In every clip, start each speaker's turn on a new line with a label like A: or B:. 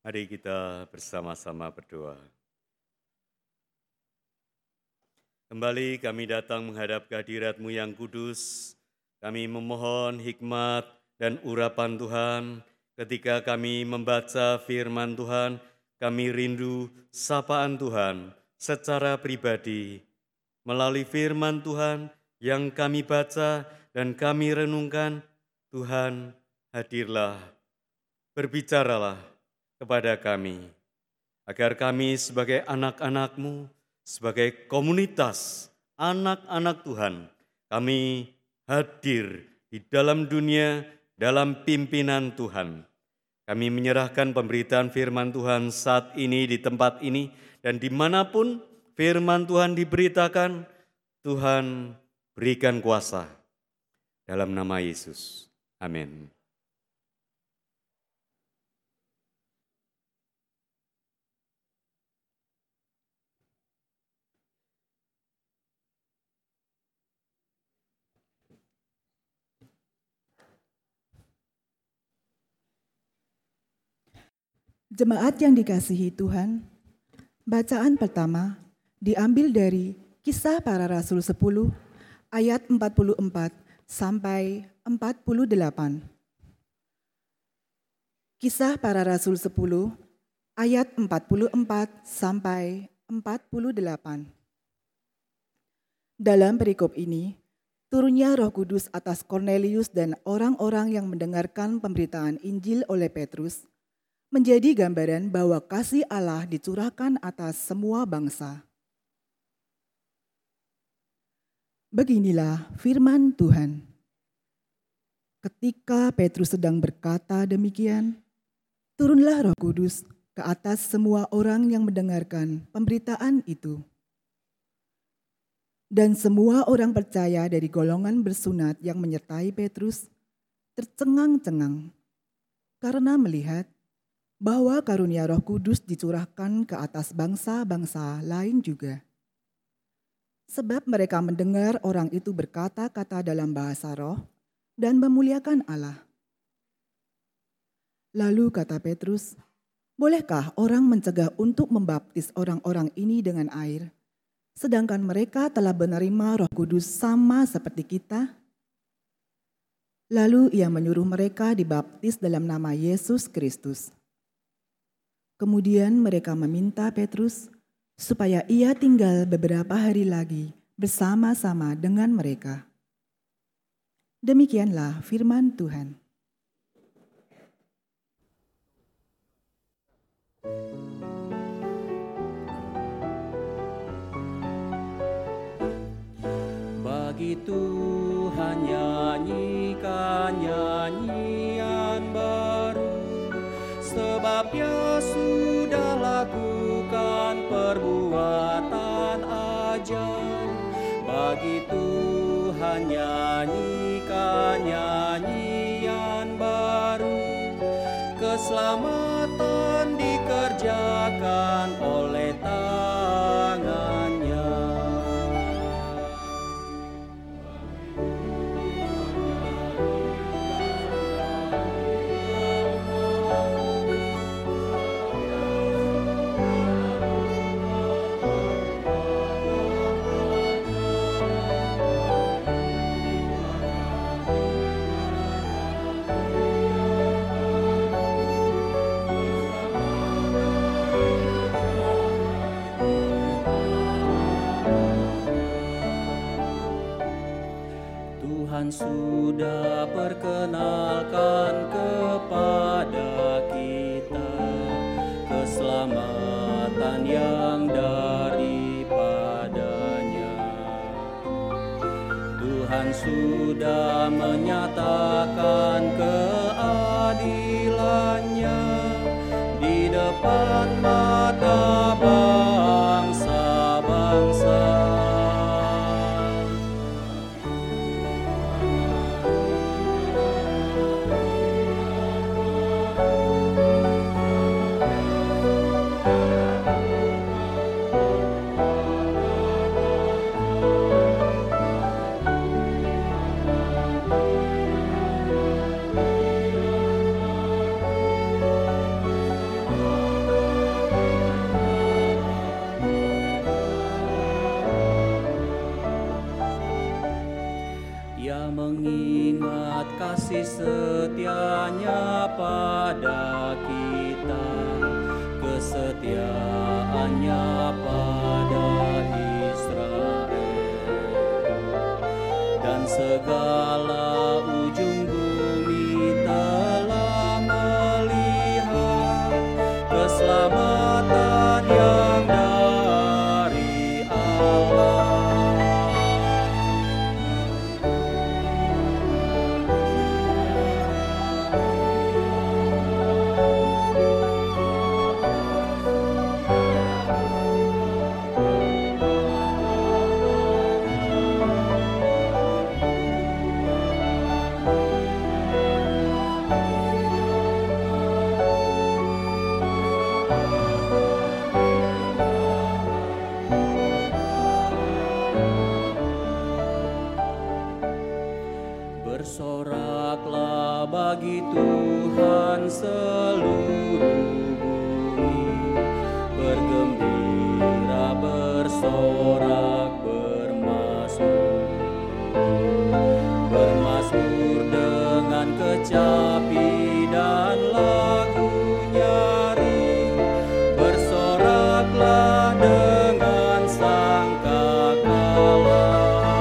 A: Mari kita bersama-sama berdoa. Kembali kami datang menghadap kehadirat-Mu yang kudus. Kami memohon hikmat dan urapan Tuhan. Ketika kami membaca firman Tuhan, kami rindu sapaan Tuhan secara pribadi. Melalui firman Tuhan yang kami baca dan kami renungkan, Tuhan hadirlah, berbicaralah kepada kami, agar kami sebagai anak-anak-Mu, sebagai komunitas anak-anak Tuhan, kami hadir di dalam dunia, dalam pimpinan Tuhan. Kami menyerahkan pemberitaan firman Tuhan saat ini di tempat ini, dan dimanapun firman Tuhan diberitakan, Tuhan berikan kuasa. Dalam nama Yesus, amin.
B: Jemaat yang dikasihi Tuhan, bacaan pertama diambil dari Kisah Para Rasul 10 ayat 44 sampai 48. Kisah Para Rasul 10 ayat 44 sampai 48. Dalam perikop ini, turunnya Roh Kudus atas Kornelius dan orang-orang yang mendengarkan pemberitaan Injil oleh Petrus, menjadi gambaran bahwa kasih Allah dicurahkan atas semua bangsa. Beginilah firman Tuhan. Ketika Petrus sedang berkata demikian, turunlah Roh Kudus ke atas semua orang yang mendengarkan pemberitaan itu. Dan semua orang percaya dari golongan bersunat yang menyertai Petrus tercengang-cengang karena melihat bahwa karunia Roh Kudus dicurahkan ke atas bangsa-bangsa lain juga. Sebab mereka mendengar orang itu berkata-kata dalam bahasa roh dan memuliakan Allah. Lalu kata Petrus, bolehkah orang mencegah untuk membaptis orang-orang ini dengan air, sedangkan mereka telah menerima Roh Kudus sama seperti kita? Lalu ia menyuruh mereka dibaptis dalam nama Yesus Kristus. Kemudian mereka meminta Petrus supaya ia tinggal beberapa hari lagi bersama-sama dengan mereka. Demikianlah firman Tuhan.
C: Bagi Tuhan nyanyikan nyanyian baru, sebab Dia sudah lakukan perbuatan ajaib. Bagi Tuhan nyanyikan nyanyian baru, keselamatan dikerjakan oleh tangannya. Tuhan sudah perkenalkan kepada kita keselamatan yang daripadanya. Tuhan sudah menyatakan keadilannya di depan mata bangsa-bangsa. kasih setianya pada kita, kesetiaannya pada Israel, dan segala ujung bumi telah melihat keselamatan yang dari Allah. Bersoraklah bagi Tuhan seluruh bumi, bergembira, bersorak, bermazmur. Bermazmur dengan kecapi dan lagu nyaring, bersoraklah dengan sangkakala.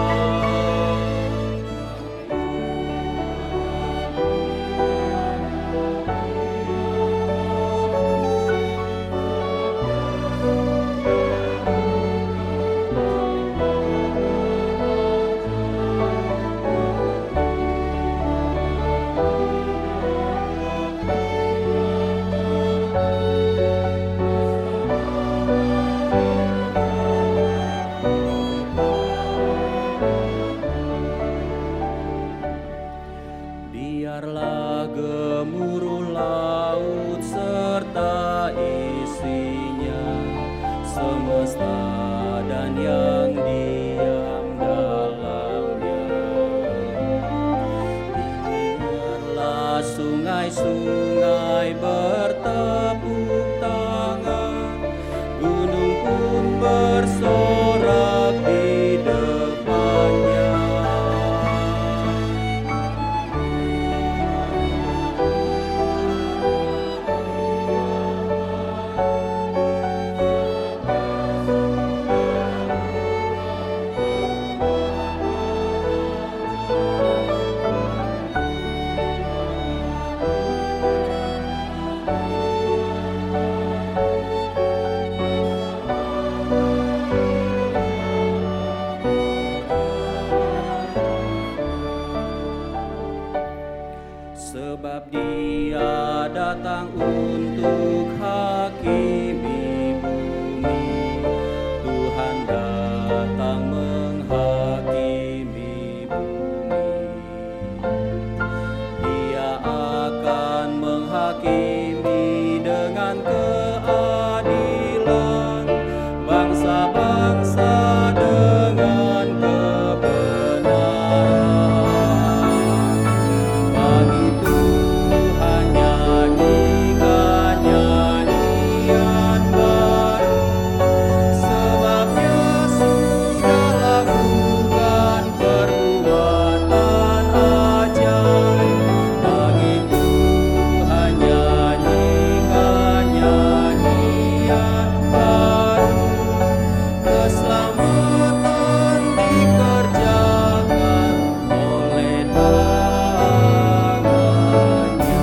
C: Biarlah gemuruh laut serta isinya, semesta dan yang diam dalamnya. Biarlah sungai-sungai bertepuk tangan, gunung pun bersorak di depannya. Sebab Dia datang untuk hakimi bumi, Tuhan datang menghakimi bumi. Dia akan menghakimi dengan keadilan bangsa-bangsa dengan kebenaran. Bagi Tuhan nyanyikan nyanyian baru, sebab Dia sudah lakukan perbuatan ajaib. Bagi Tuhan nyanyikan nyanyian baru, keselamatan dikerjakan oleh tangannya.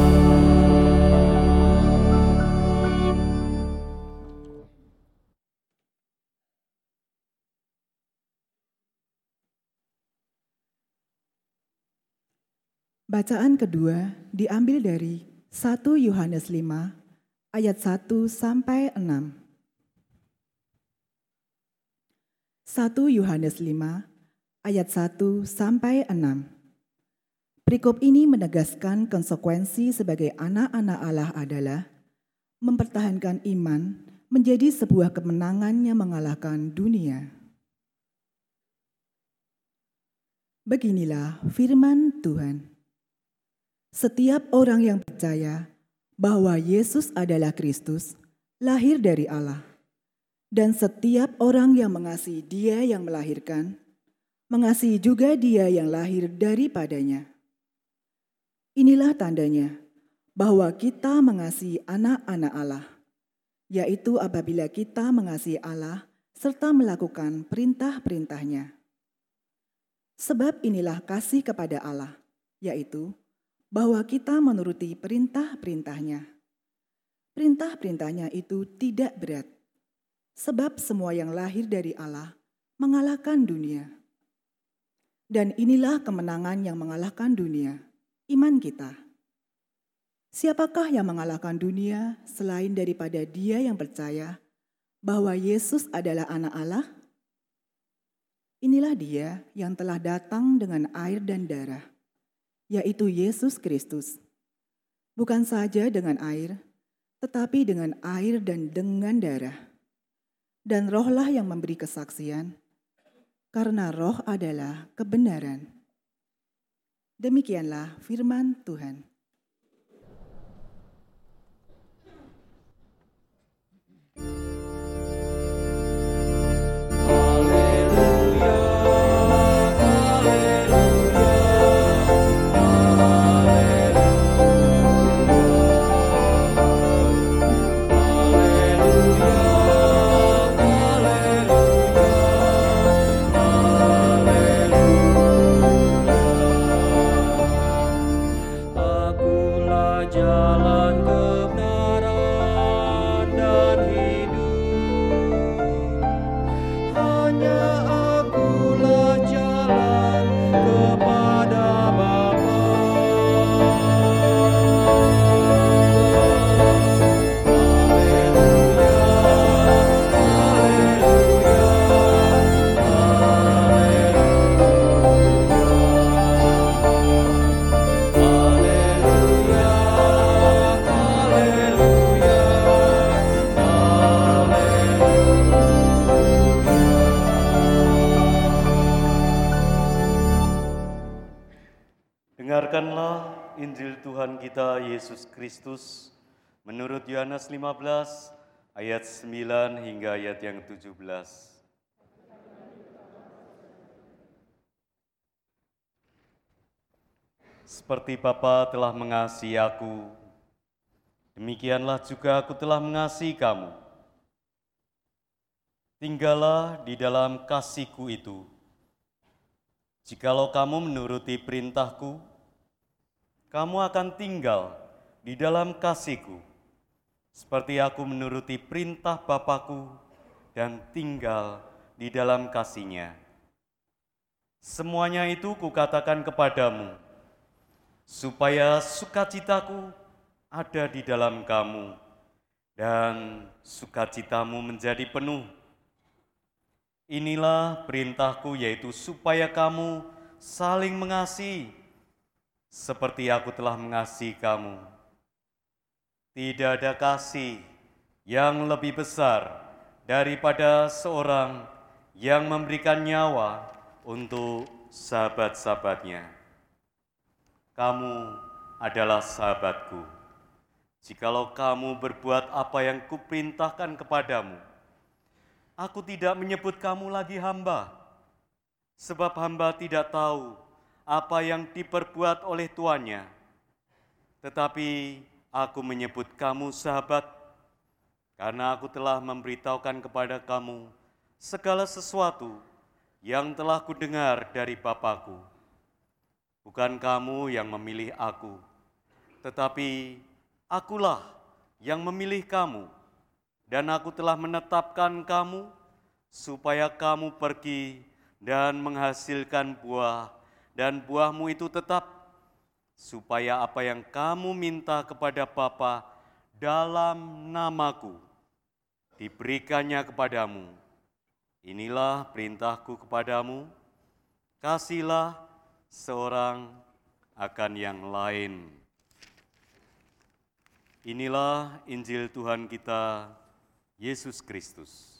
B: Bacaan kedua diambil dari 1 Yohanes 5 ayat 1 sampai 6. 1 Yohanes 5 ayat 1 sampai 6. Perikop ini menegaskan konsekuensi sebagai anak-anak Allah adalah mempertahankan iman menjadi sebuah kemenangan yang mengalahkan dunia. Beginilah firman Tuhan. Setiap orang yang percaya bahwa Yesus adalah Kristus, lahir dari Allah. Dan setiap orang yang mengasihi Dia yang melahirkan, mengasihi juga Dia yang lahir daripadanya. Inilah tandanya bahwa kita mengasihi anak-anak Allah, yaitu apabila kita mengasihi Allah serta melakukan perintah-perintahnya. Sebab inilah kasih kepada Allah, yaitu bahwa kita menuruti perintah-perintahnya. Perintah-perintahnya itu tidak berat, sebab semua yang lahir dari Allah mengalahkan dunia. Dan inilah kemenangan yang mengalahkan dunia, iman kita. Siapakah yang mengalahkan dunia selain daripada dia yang percaya bahwa Yesus adalah anak Allah? Inilah dia yang telah datang dengan air dan darah, yaitu Yesus Kristus. Bukan saja dengan air, tetapi dengan air dan dengan darah. Dan rohlah yang memberi kesaksian, karena roh adalah kebenaran. Demikianlah firman Tuhan.
C: Akulah jalan kebenaran dan hidup. Hanya akulah jalan kepada Bapa.
A: Dengarkanlah Injil Tuhan kita Yesus Kristus menurut Yohanes 15 ayat 9 hingga ayat yang 17. Seperti Bapa telah mengasihi aku, demikianlah juga aku telah mengasihi kamu. Tinggallah di dalam kasih-Ku itu. Jikalau kamu menuruti perintah-Ku, kamu akan tinggal di dalam kasih-Ku, seperti aku menuruti perintah Bapa-Ku dan tinggal di dalam kasih-Nya. Semuanya itu Kukatakan kepadamu, supaya sukacita-Ku ada di dalam kamu, dan sukacitamu menjadi penuh. Inilah perintah-Ku, yaitu supaya kamu saling mengasihi, seperti aku telah mengasihi kamu. Tidak ada kasih yang lebih besar daripada seorang yang memberikan nyawa untuk sahabat-sahabatnya. Kamu adalah sahabat-Ku, jikalau kamu berbuat apa yang Kuperintahkan kepadamu. Aku tidak menyebut kamu lagi hamba, sebab hamba tidak tahu apa yang diperbuat oleh tuannya. Tetapi aku menyebut kamu sahabat, karena aku telah memberitahukan kepada kamu segala sesuatu yang telah kudengar dari Bapa-Ku. Bukan kamu yang memilih aku, tetapi akulah yang memilih kamu. Dan aku telah menetapkan kamu supaya kamu pergi dan menghasilkan buah, dan buahmu itu tetap, supaya apa yang kamu minta kepada Bapa dalam nama-Ku diberikannya kepadamu. Inilah perintah-Ku kepadamu, kasihilah seorang akan yang lain. Inilah Injil Tuhan kita, Yesus Kristus.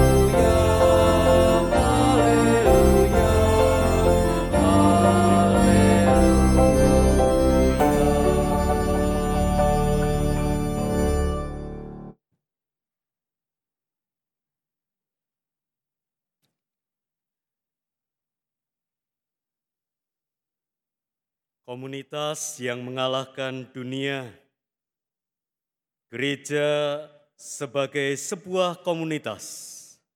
C: Haleluya, haleluya, haleluya.
A: Komunitas yang mengalahkan dunia. Gereja sebagai sebuah komunitas.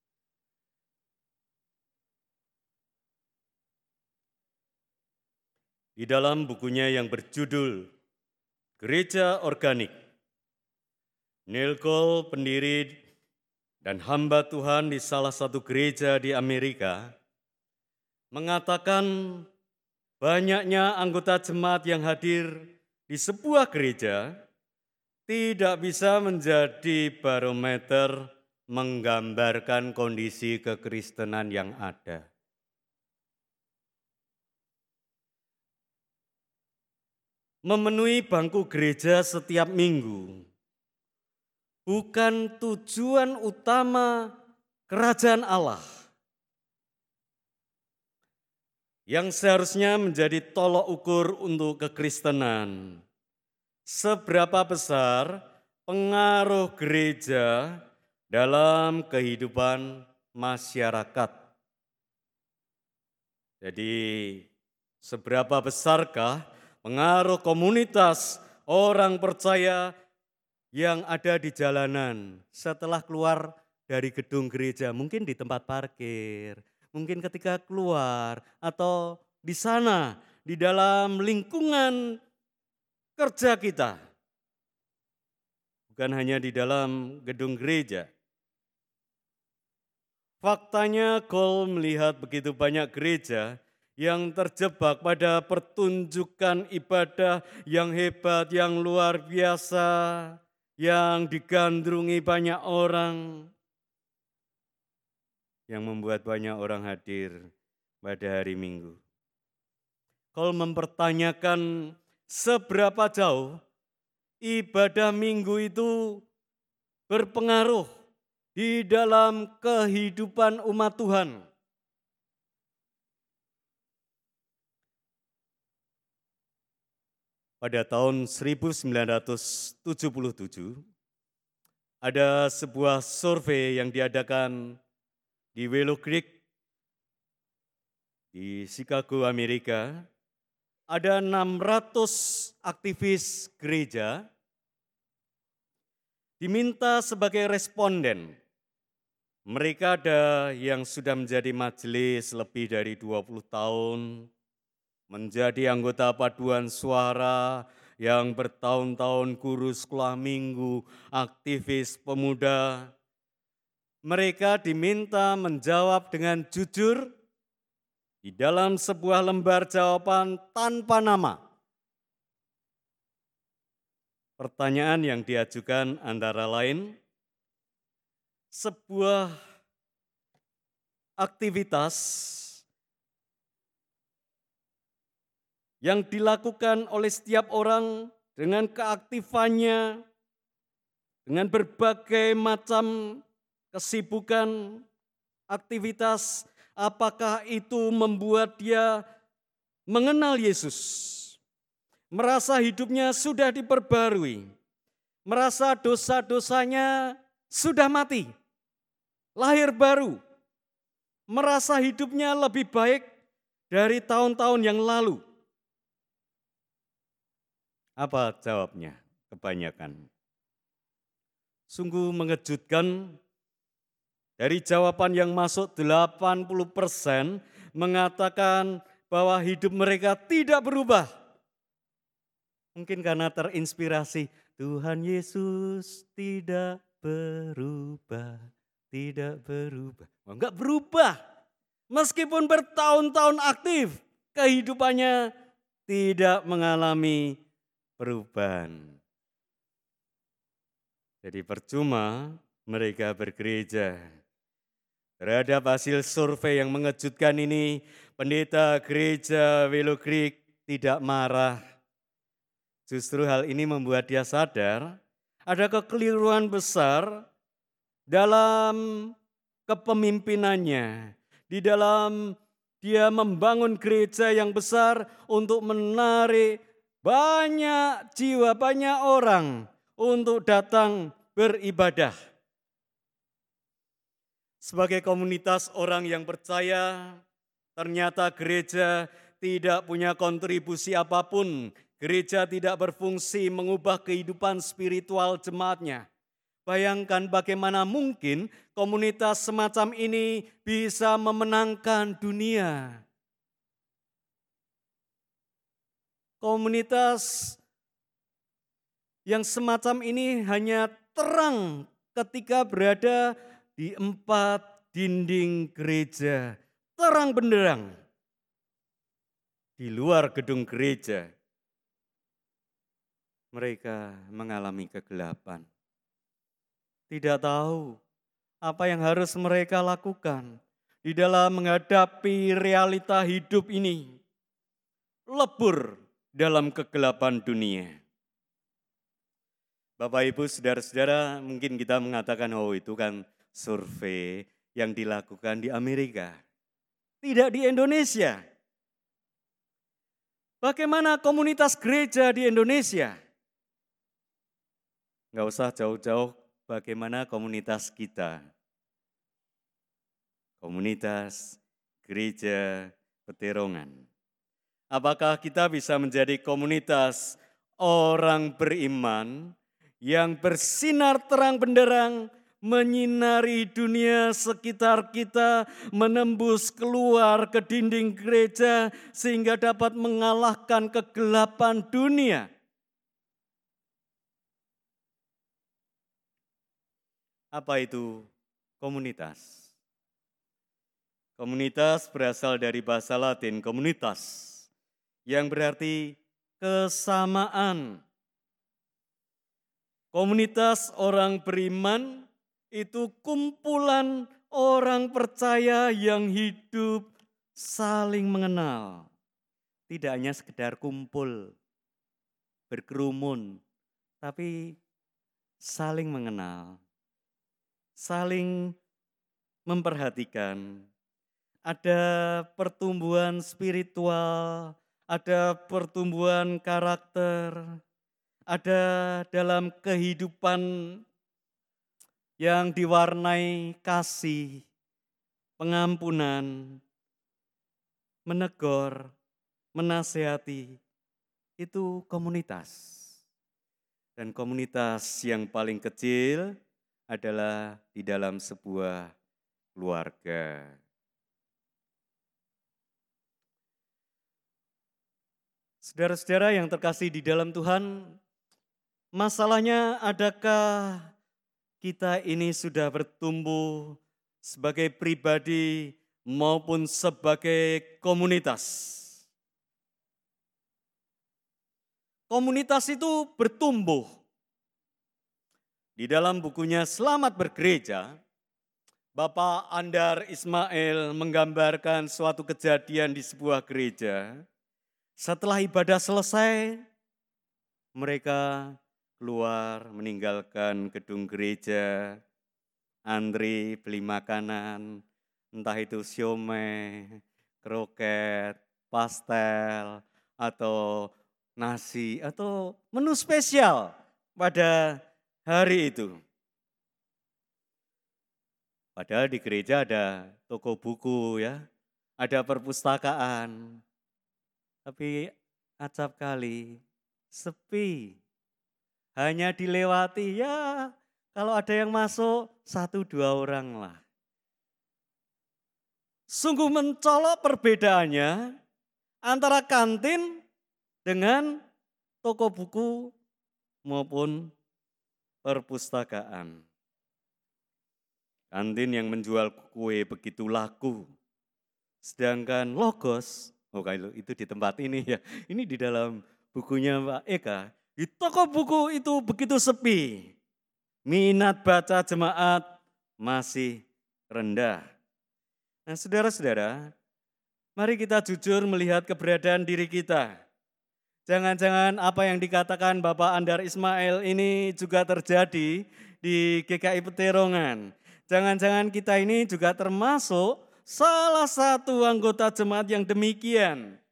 A: Di dalam bukunya yang berjudul Gereja Organik, Neil Cole, pendiri dan hamba Tuhan di salah satu gereja di Amerika, mengatakan banyaknya anggota jemaat yang hadir di sebuah gereja tidak bisa menjadi barometer menggambarkan kondisi kekristenan yang ada. Memenuhi bangku gereja setiap minggu bukan tujuan utama kerajaan Allah yang seharusnya menjadi tolok ukur untuk kekristenan. Seberapa besar pengaruh gereja dalam kehidupan masyarakat. Jadi, seberapa besarkah pengaruh komunitas orang percaya yang ada di jalanan setelah keluar dari gedung gereja, mungkin di tempat parkir, mungkin ketika keluar atau di sana, di dalam lingkungan kerja kita. Bukan hanya di dalam gedung gereja. Faktanya Cole melihat begitu banyak gereja yang terjebak pada pertunjukan ibadah yang hebat, yang luar biasa, yang digandrungi banyak orang, yang membuat banyak orang hadir pada hari Minggu. Cole mempertanyakan seberapa jauh ibadah Minggu itu berpengaruh di dalam kehidupan umat Tuhan. Pada tahun 1977, ada sebuah survei yang diadakan di Willow Creek di Chicago, Amerika. Ada 600 aktivis gereja diminta sebagai responden. Mereka ada yang sudah menjadi majelis lebih dari 20 tahun, menjadi anggota paduan suara yang bertahun-tahun guru sekolah minggu, aktivis pemuda. Mereka diminta menjawab dengan jujur di dalam sebuah lembar jawaban tanpa nama. Pertanyaan yang diajukan antara lain, sebuah aktivitas yang dilakukan oleh setiap orang dengan keaktifannya, dengan berbagai macam kesibukan, aktivitas, apakah itu membuat dia mengenal Yesus? Merasa hidupnya sudah diperbarui, merasa dosa-dosanya sudah mati, lahir baru, merasa hidupnya lebih baik dari tahun-tahun yang lalu. Apa jawabnya? Kebanyakan. Sungguh mengejutkan. Dari jawaban yang masuk 80% mengatakan bahwa hidup mereka tidak berubah. Mungkin karena terinspirasi Tuhan Yesus tidak berubah, tidak berubah. Enggak berubah. Meskipun bertahun-tahun aktif, kehidupannya tidak mengalami perubahan. Jadi percuma mereka bergereja. Terhadap hasil survei yang mengejutkan ini, pendeta gereja Willow Creek tidak marah. Justru hal ini membuat dia sadar ada kekeliruan besar dalam kepemimpinannya, di dalam dia membangun gereja yang besar untuk menarik banyak jiwa, banyak orang untuk datang beribadah. Sebagai komunitas orang yang percaya, ternyata gereja
C: tidak punya kontribusi apapun. Gereja tidak berfungsi mengubah kehidupan spiritual jemaatnya. Bayangkan bagaimana mungkin komunitas semacam ini bisa memenangkan dunia. Komunitas yang semacam ini hanya terang ketika berada di 4 dinding gereja. Terang benderang. Di luar gedung gereja, mereka mengalami kegelapan. Tidak tahu apa yang harus mereka lakukan di dalam menghadapi realita hidup ini. Lebur dalam kegelapan dunia. Bapak, Ibu, saudara-saudara, mungkin kita mengatakan, oh itu kan survei yang dilakukan di Amerika. Tidak di Indonesia. Bagaimana komunitas gereja di Indonesia? Nggak usah jauh-jauh bagaimana komunitas kita. Komunitas gereja Peterongan. Apakah kita bisa menjadi komunitas orang beriman yang bersinar terang benderang, menyinari dunia sekitar kita, menembus keluar ke dinding gereja sehingga dapat mengalahkan kegelapan dunia? Apa itu komunitas? Komunitas berasal dari bahasa Latin communitas, yang berarti kesamaan. Komunitas orang beriman itu kumpulan orang percaya yang hidup saling mengenal. Tidak hanya sekedar kumpul, berkerumun, tapi saling mengenal, saling memperhatikan. Ada pertumbuhan spiritual, ada pertumbuhan karakter, ada dalam kehidupan yang diwarnai kasih, pengampunan, menegur, menasehati, itu komunitas. Dan komunitas yang paling kecil adalah di dalam sebuah keluarga. Saudara-saudara yang terkasih di dalam Tuhan, masalahnya adakah kita ini sudah bertumbuh sebagai pribadi maupun sebagai komunitas? Komunitas itu bertumbuh. Di dalam bukunya Selamat Bergereja, Bapak Andar Ismail menggambarkan suatu kejadian di sebuah gereja. Setelah ibadah selesai, mereka keluar meninggalkan gedung gereja, antri beli makanan, entah itu siomay, kroket, pastel, atau nasi, atau menu spesial pada hari itu. Padahal di gereja ada toko buku ya, ada perpustakaan, tapi acap kali sepi. Hanya dilewati ya kalau ada yang masuk 1-2 orang lah. Sungguh mencolok perbedaannya antara kantin dengan toko buku maupun perpustakaan. Kantin yang menjual kue begitu laku. Sedangkan Logos, kalau itu di tempat ini ya, ini di dalam bukunya Pak Eka, di toko buku itu begitu sepi. Minat baca jemaat masih rendah. Nah saudara-saudara, mari kita jujur melihat keberadaan diri kita. Jangan-jangan apa yang dikatakan Bapak Andar Ismail ini juga terjadi di GKI Peterongan. Jangan-jangan kita ini juga termasuk salah satu anggota jemaat yang demikian.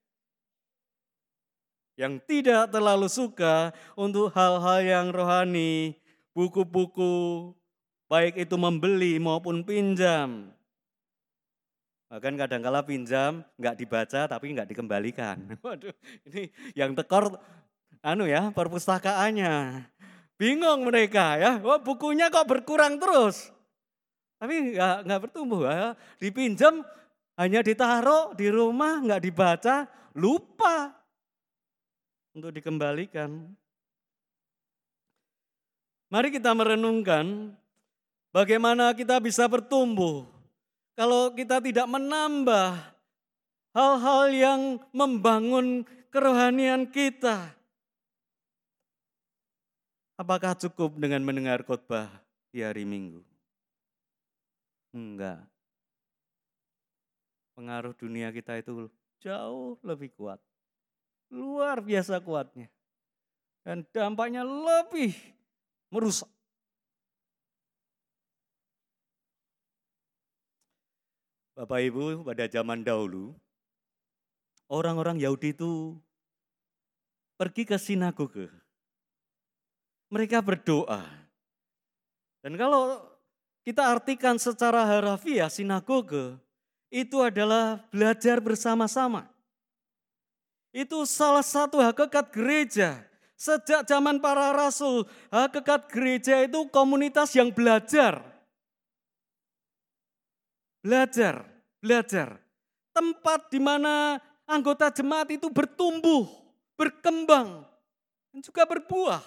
C: Yang tidak terlalu suka untuk hal-hal yang rohani, buku-buku, baik itu membeli maupun pinjam. Bahkan kadang-kala pinjam, nggak dibaca tapi nggak dikembalikan. Waduh, ini yang tekor perpustakaannya. Bingung mereka ya, wah bukunya kok berkurang terus. Tapi nggak bertumbuh ya. Dipinjam hanya ditaruh di rumah, nggak dibaca, lupa untuk dikembalikan. Mari kita merenungkan bagaimana kita bisa bertumbuh kalau kita tidak menambah hal-hal yang membangun kerohanian kita. Apakah cukup dengan mendengar khotbah di hari Minggu? Enggak. Pengaruh dunia kita itu jauh lebih kuat. Luar biasa kuatnya. Dan dampaknya lebih merusak. Bapak Ibu, pada zaman dahulu, orang-orang Yahudi itu pergi ke sinagoge. Mereka berdoa. Dan kalau kita artikan secara harafiah sinagoge, itu adalah belajar bersama-sama. Itu salah satu hakikat gereja. Sejak zaman para rasul, hakikat gereja itu komunitas yang belajar. Belajar. Tempat di mana anggota jemaat itu bertumbuh, berkembang, dan juga berbuah.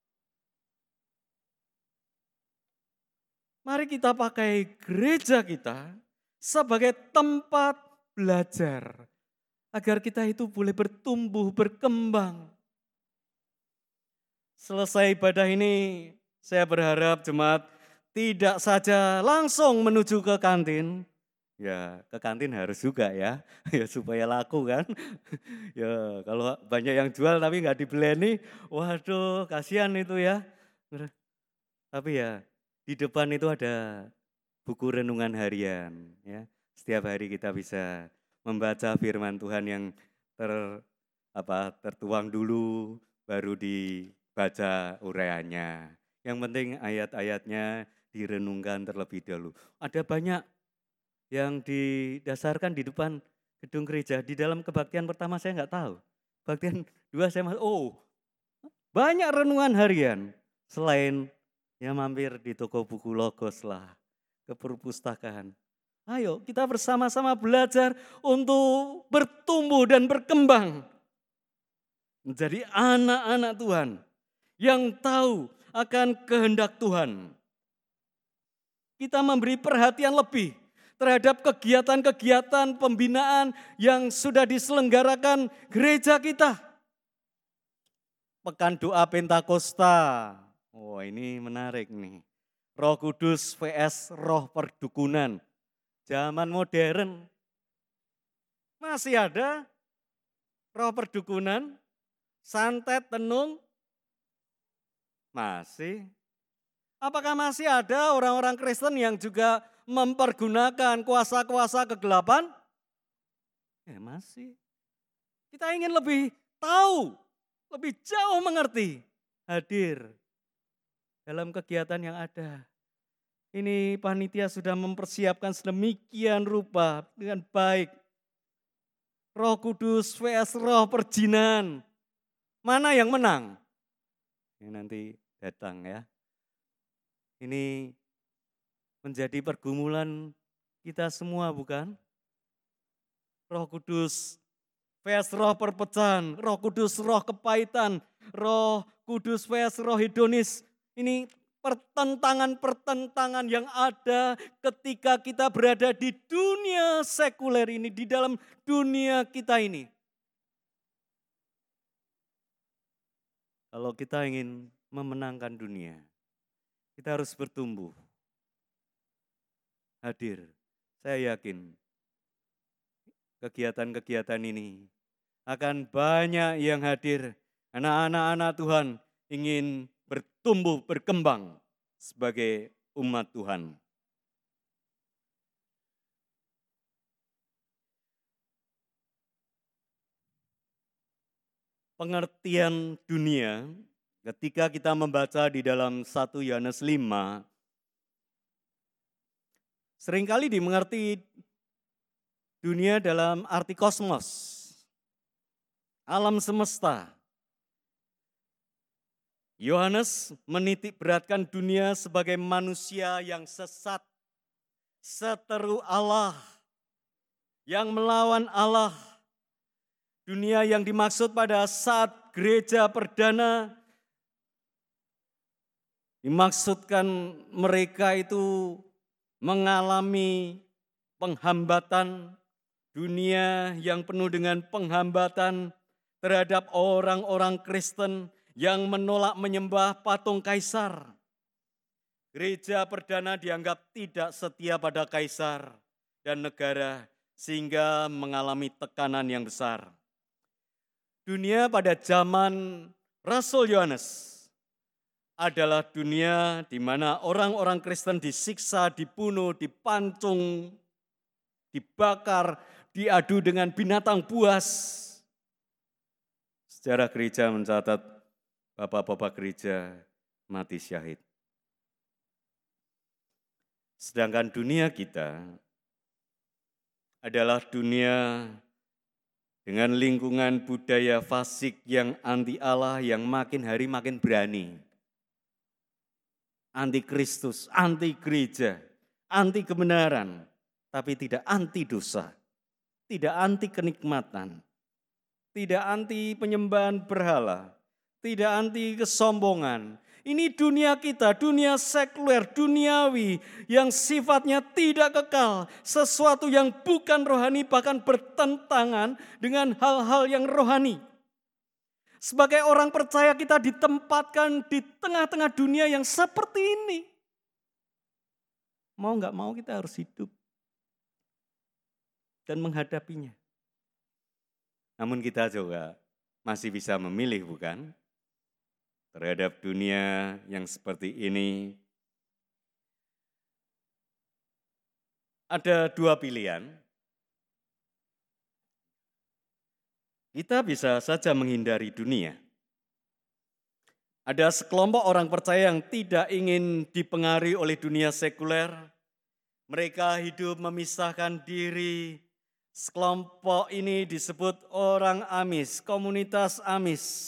C: Mari kita pakai gereja kita sebagai tempat belajar. Agar kita itu boleh bertumbuh, berkembang. Selesai ibadah ini, saya berharap jemaat tidak saja langsung menuju ke kantin. Ya, ke kantin harus juga ya, ya supaya laku kan. Ya, kalau banyak yang jual tapi nggak dibeli, waduh kasihan itu ya. Tapi ya, di depan itu ada buku renungan harian. Ya, setiap hari kita bisa membaca firman Tuhan yang tertuang dulu, baru dibaca uraiannya. Yang penting ayat-ayatnya direnungkan terlebih dahulu. Ada banyak yang didasarkan di depan gedung gereja. Di dalam kebaktian pertama saya nggak tahu. Kebaktian 2 saya masuk, banyak renungan harian. Selain ya mampir di toko buku Logos lah, ke perpustakaan. Ayo kita bersama-sama belajar untuk bertumbuh dan berkembang. Menjadi anak-anak Tuhan yang tahu akan kehendak Tuhan. Kita memberi perhatian lebih terhadap kegiatan-kegiatan pembinaan yang sudah diselenggarakan gereja kita. Pekan doa Pentakosta. Oh ini menarik nih. Roh Kudus vs Roh Perdukunan. Zaman modern masih ada roh perdukunan, santet, tenung, masih. Apakah masih ada orang-orang Kristen yang juga mempergunakan kuasa-kuasa kegelapan? Ya masih. Kita ingin lebih tahu, lebih jauh mengerti, hadir dalam kegiatan yang ada. Ini panitia sudah mempersiapkan sedemikian rupa dengan baik. Roh Kudus vs Roh Perjinan. Mana yang menang? Ini nanti datang ya. Ini menjadi pergumulan kita semua bukan? Roh Kudus vs Roh Perpecahan, Roh Kudus Roh Kepahitan, Roh Kudus vs Roh Hedonis. Ini pertentangan-pertentangan yang ada ketika kita berada di dunia sekuler ini, di dalam dunia kita ini. Kalau kita ingin memenangkan dunia, kita harus bertumbuh. Hadir, saya yakin kegiatan-kegiatan ini akan banyak yang hadir. Anak-anak Tuhan ingin bertumbuh, berkembang sebagai umat Tuhan. Pengertian dunia, ketika kita membaca di dalam 1 Yohanes 5, seringkali dimengerti Dunia dalam arti kosmos, alam semesta. Yohanes menitik beratkan dunia sebagai manusia yang sesat, seteru Allah, yang melawan Allah. Dunia yang dimaksud pada saat gereja perdana, dimaksudkan mereka itu mengalami penghambatan, dunia yang penuh dengan penghambatan terhadap orang-orang Kristen yang menolak menyembah patung kaisar. Gereja perdana dianggap tidak setia pada kaisar dan negara sehingga mengalami tekanan yang besar. Dunia pada zaman Rasul Yohanes adalah dunia di mana orang-orang Kristen disiksa, dibunuh, dipancung, dibakar, diadu dengan binatang buas. Sejarah gereja mencatat bapak-bapak gereja mati syahid. Sedangkan dunia kita adalah dunia dengan lingkungan budaya fasik yang anti Allah, yang makin hari makin berani. Anti Kristus, anti gereja, anti kebenaran, tapi tidak anti dosa, tidak anti kenikmatan, tidak anti penyembahan berhala, tidak anti kesombongan. Ini dunia kita, dunia sekuler, duniawi yang sifatnya tidak kekal. Sesuatu yang bukan rohani bahkan bertentangan dengan hal-hal yang rohani. Sebagai orang percaya kita ditempatkan di tengah-tengah dunia yang seperti ini. Mau nggak mau kita harus hidup dan menghadapinya. Namun kita juga masih bisa memilih, bukan? Terhadap dunia yang seperti ini, ada dua pilihan. Kita bisa saja menghindari dunia. Ada sekelompok orang percaya yang tidak ingin dipengaruhi oleh dunia sekuler. Mereka hidup memisahkan diri. Sekelompok ini disebut orang Amis, komunitas Amis.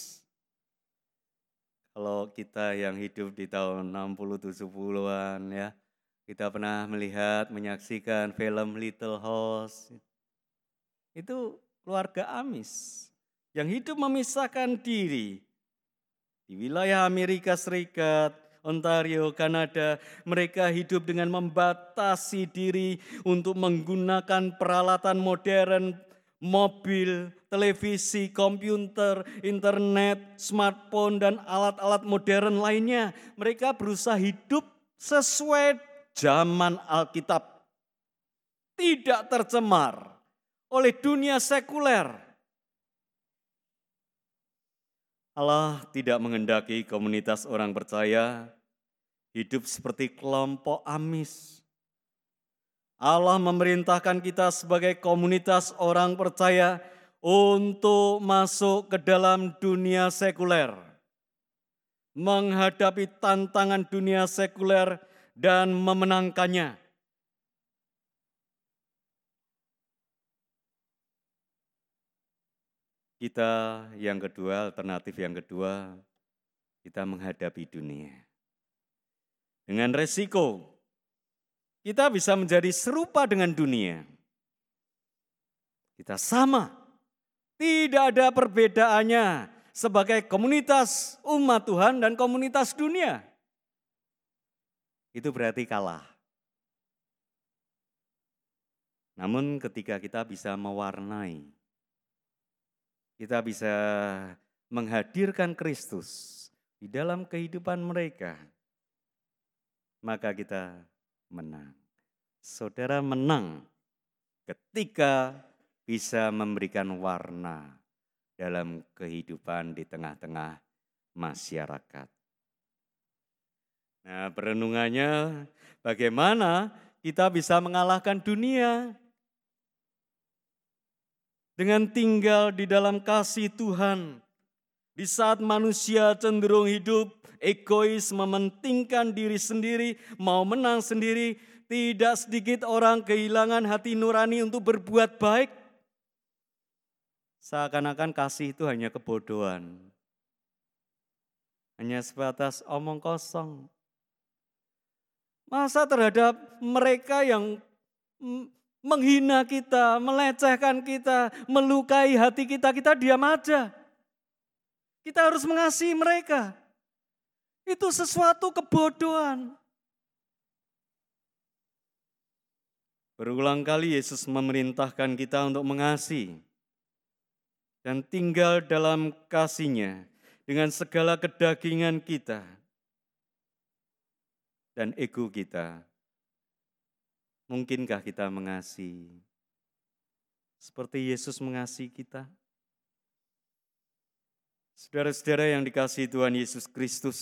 C: Kalau kita yang hidup di tahun 60-70-an ya, kita pernah melihat, menyaksikan film Little House. Itu keluarga Amis yang hidup memisahkan diri. Di wilayah Amerika Serikat, Ontario, Kanada, mereka hidup dengan membatasi diri untuk menggunakan peralatan modern, mobil, televisi, komputer, internet, smartphone, dan alat-alat modern lainnya. Mereka berusaha hidup sesuai zaman Alkitab. Tidak tercemar oleh dunia sekuler. Allah tidak menghendaki komunitas orang percaya hidup seperti kelompok Amis. Allah memerintahkan kita sebagai komunitas orang percaya untuk masuk ke dalam dunia sekuler, menghadapi tantangan dunia sekuler dan memenangkannya. Kita yang kedua, alternatif yang kedua, kita menghadapi dunia. Dengan resiko, kita bisa menjadi serupa dengan dunia. Kita sama, tidak ada perbedaannya sebagai komunitas umat Tuhan dan komunitas dunia. Itu berarti kalah. Namun ketika kita bisa mewarnai, kita bisa menghadirkan Kristus di dalam kehidupan mereka, maka kita menang. Saudara menang ketika bisa memberikan warna dalam kehidupan di tengah-tengah masyarakat. Nah, perenungannya bagaimana kita bisa mengalahkan dunia dengan tinggal di dalam kasih Tuhan. Di saat manusia cenderung hidup egois, mementingkan diri sendiri, mau menang sendiri, tidak sedikit orang kehilangan hati nurani untuk berbuat baik. Seakan-akan kasih itu hanya kebodohan. Hanya sebatas omong kosong. Masa terhadap mereka yang menghina kita, melecehkan kita, melukai hati kita, kita diam aja. Kita harus mengasihi mereka. Itu sesuatu kebodohan. Berulang kali Yesus memerintahkan kita untuk mengasihi dan tinggal dalam kasih-Nya dengan segala kedagingan kita dan ego kita. Mungkinkah kita mengasihi seperti Yesus mengasihi kita? Saudara-saudara yang dikasihi Tuhan Yesus Kristus,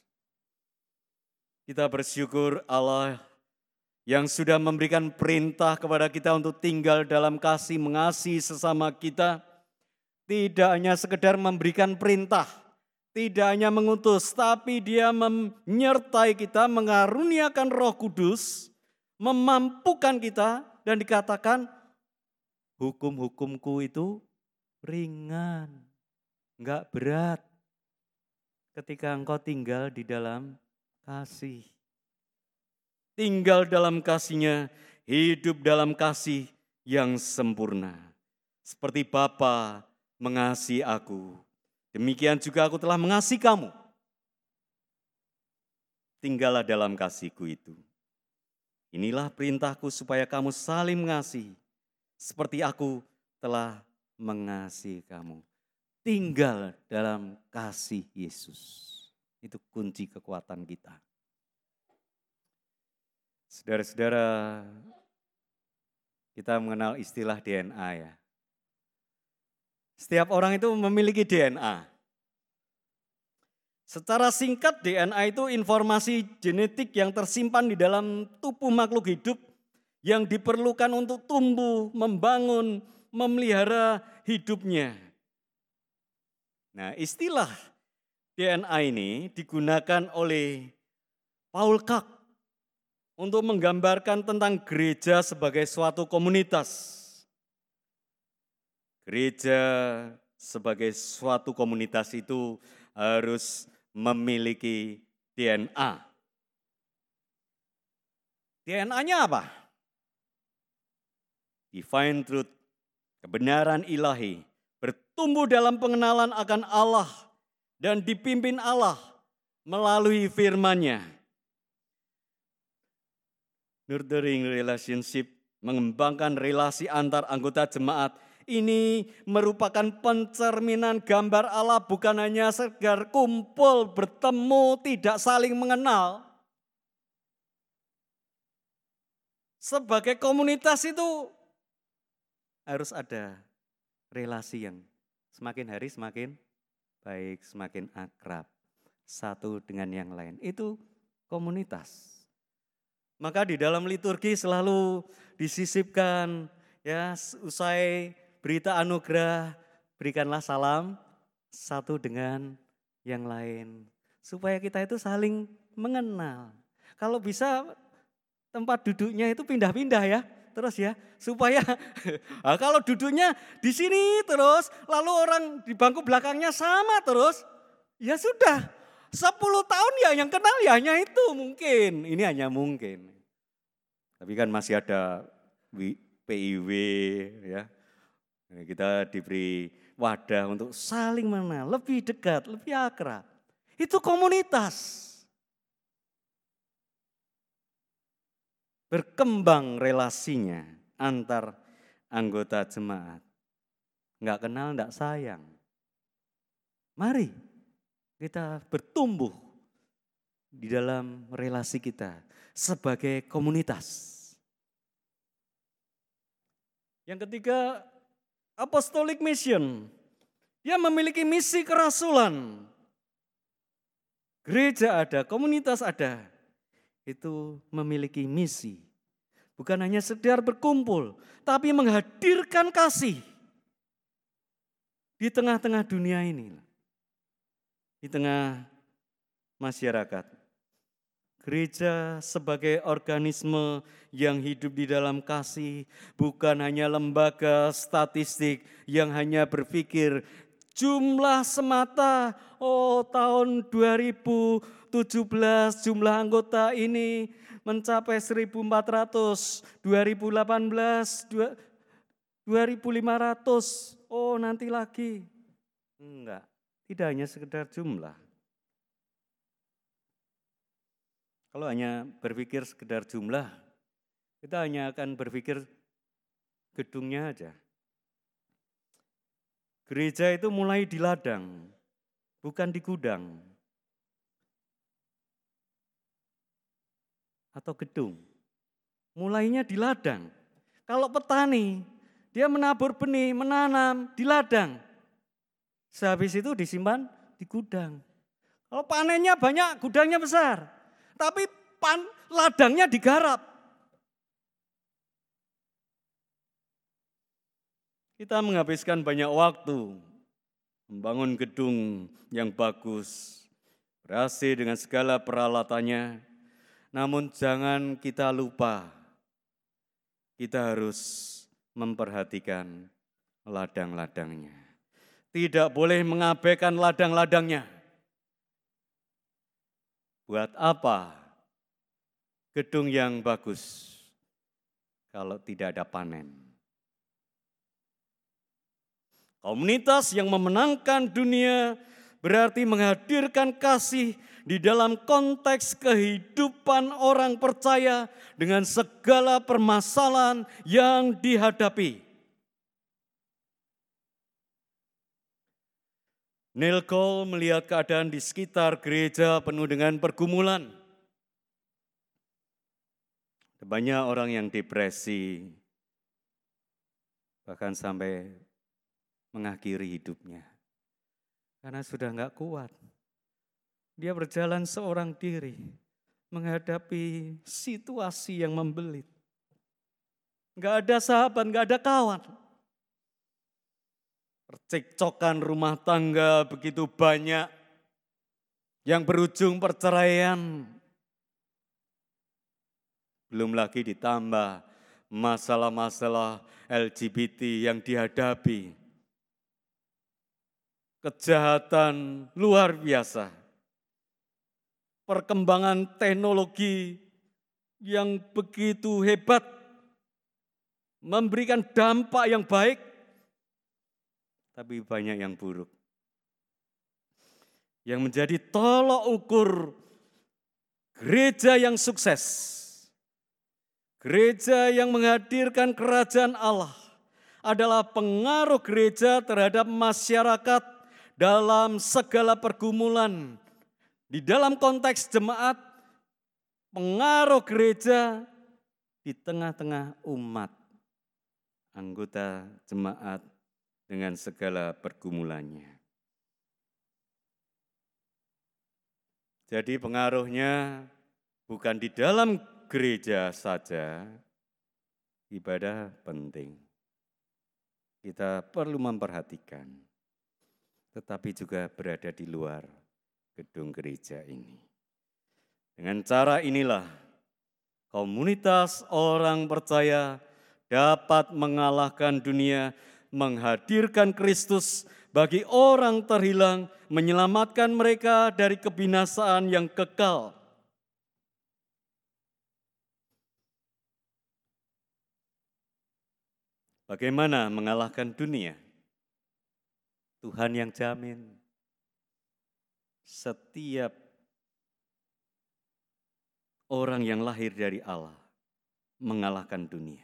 C: kita bersyukur Allah yang sudah memberikan perintah kepada kita untuk tinggal dalam kasih, mengasihi sesama kita. Tidak hanya sekedar memberikan perintah, tidak hanya mengutus, tapi Dia menyertai kita, mengaruniakan Roh Kudus, memampukan kita, dan dikatakan hukum-hukumku itu ringan, enggak berat ketika engkau tinggal di dalam kasih. Tinggal dalam kasih-Nya, hidup dalam kasih yang sempurna. Seperti Bapa mengasihi aku, demikian juga aku telah mengasihi kamu. Tinggallah dalam kasih-Ku itu. Inilah perintahku supaya kamu saling mengasihi, seperti aku telah mengasihi kamu. Tinggal dalam kasih Yesus. Itu kunci kekuatan kita. Saudara-saudara, kita mengenal istilah DNA ya. Setiap orang itu memiliki DNA. Secara singkat, DNA itu informasi genetik yang tersimpan di dalam tubuh makhluk hidup yang diperlukan untuk tumbuh, membangun, memelihara hidupnya. Nah, istilah DNA ini digunakan oleh Paul Kak untuk menggambarkan tentang gereja sebagai suatu komunitas. Gereja sebagai suatu komunitas itu harus memiliki DNA. DNA-nya apa? Divine truth, kebenaran ilahi, bertumbuh dalam pengenalan akan Allah dan dipimpin Allah melalui firman-Nya. Nurturing relationship, mengembangkan relasi antar anggota jemaat. Ini merupakan pencerminan gambar Allah, bukan hanya sekedar kumpul, bertemu, tidak saling mengenal. Sebagai komunitas itu harus ada relasi yang semakin hari semakin baik, semakin akrab, satu dengan yang lain. Itu komunitas. Maka di dalam liturgi selalu disisipkan, ya, usai berita anugerah, berikanlah salam satu dengan yang lain. Supaya kita itu saling mengenal. Kalau bisa tempat duduknya itu pindah-pindah ya. Terus ya, supaya kalau duduknya di sini terus, lalu orang di bangku belakangnya sama terus, ya sudah. 10 tahun ya yang kenal ya hanya itu mungkin. Ini hanya mungkin. Tapi kan masih ada PIW ya. Kita diberi wadah untuk saling mengenal, lebih dekat, lebih akrab. Itu komunitas. Berkembang relasinya antar anggota jemaat. Enggak kenal, enggak sayang. Mari kita bertumbuh di dalam relasi kita sebagai komunitas. Yang ketiga, apostolic mission. Dia memiliki misi kerasulan. Gereja ada, komunitas ada. Itu memiliki misi. Bukan hanya sekedar berkumpul, tapi menghadirkan kasih di tengah-tengah dunia ini. Di tengah masyarakat. Gereja sebagai organisme yang hidup di dalam kasih, bukan hanya lembaga statistik yang hanya berpikir jumlah semata. Oh, tahun 2017 jumlah anggota ini mencapai 1.400, 2018 2.500. Oh, nanti lagi. Enggak, tidak hanya sekedar jumlah. Kalau hanya berpikir sekedar jumlah, kita hanya akan berpikir gedungnya aja. Gereja itu mulai di ladang, bukan di gudang atau gedung. Mulainya di ladang. Kalau petani, dia menabur benih, menanam di ladang. Sehabis itu disimpan di gudang. Kalau panennya banyak, gudangnya besar. Tapi ladangnya digarap. Kita menghabiskan banyak waktu membangun gedung yang bagus, berhasil dengan segala peralatannya. Namun jangan kita lupa, kita harus memperhatikan ladang-ladangnya. Tidak boleh mengabaikan ladang-ladangnya. Buat apa gedung yang bagus kalau tidak ada panen? Komunitas yang memenangkan dunia berarti menghadirkan kasih di dalam konteks kehidupan orang percaya dengan segala permasalahan yang dihadapi. Neil Cole melihat keadaan di sekitar gereja penuh dengan pergumulan. Banyak orang yang depresi, bahkan sampai mengakhiri hidupnya. Karena sudah enggak kuat. Dia berjalan seorang diri, menghadapi situasi yang membelit. Enggak ada sahabat, enggak ada kawan. Percekcokan rumah tangga begitu banyak yang berujung perceraian. Belum lagi ditambah masalah-masalah LGBT yang dihadapi. Kejahatan luar biasa. Perkembangan teknologi yang begitu hebat memberikan dampak yang baik, tapi banyak yang buruk. Yang menjadi tolok ukur gereja yang sukses, gereja yang menghadirkan kerajaan Allah adalah pengaruh gereja terhadap masyarakat dalam segala pergumulan. Di dalam konteks jemaat, pengaruh gereja di tengah-tengah umat, anggota jemaat dengan segala pergumulannya. Jadi pengaruhnya bukan di dalam gereja saja, ibadah penting. Kita perlu memperhatikan, tetapi juga berada di luar gedung gereja ini. Dengan cara inilah, komunitas orang percaya dapat mengalahkan dunia, menghadirkan Kristus bagi orang terhilang, menyelamatkan mereka dari kebinasaan yang kekal. Bagaimana mengalahkan dunia? Tuhan yang jamin. Setiap orang yang lahir dari Allah mengalahkan dunia.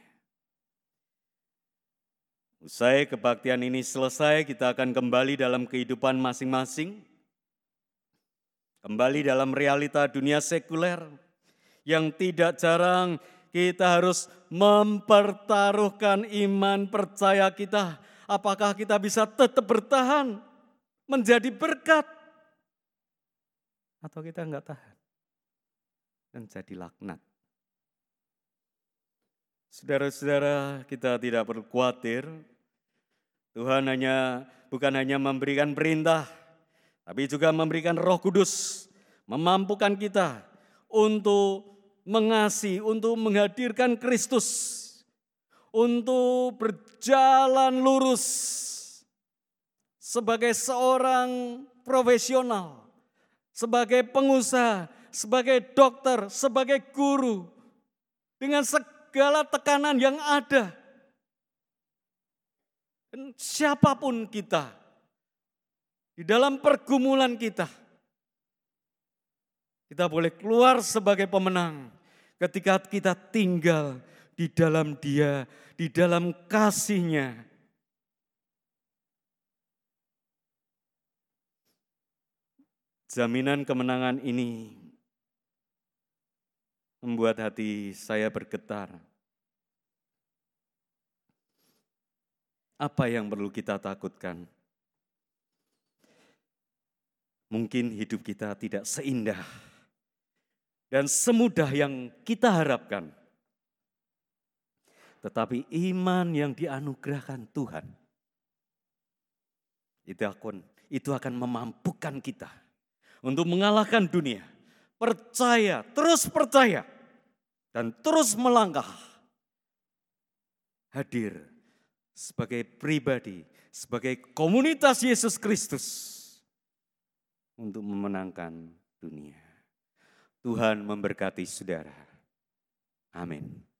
C: Usai kebaktian ini selesai, kita akan kembali dalam kehidupan masing-masing. Kembali dalam realita dunia sekuler yang tidak jarang kita harus mempertaruhkan iman percaya kita. Apakah kita bisa tetap bertahan menjadi berkat? Atau kita enggak tahan dan jadi laknat. Saudara-saudara, kita tidak perlu khawatir. Tuhan bukan hanya memberikan perintah, tapi juga memberikan Roh Kudus, memampukan kita untuk mengasihi, untuk menghadirkan Kristus, untuk berjalan lurus sebagai seorang profesional, sebagai pengusaha, sebagai dokter, sebagai guru, dengan segala tekanan yang ada. Dan siapapun kita, di dalam pergumulan kita boleh keluar sebagai pemenang ketika kita tinggal di dalam Dia, di dalam kasih-Nya. Jaminan kemenangan ini membuat hati saya bergetar. Apa yang perlu kita takutkan? Mungkin hidup kita tidak seindah dan semudah yang kita harapkan. Tetapi iman yang dianugerahkan Tuhan, itu akan memampukan kita untuk mengalahkan dunia. Percaya, dan terus melangkah. Hadir sebagai pribadi, sebagai komunitas Yesus Kristus untuk memenangkan dunia. Tuhan memberkati saudara. Amin.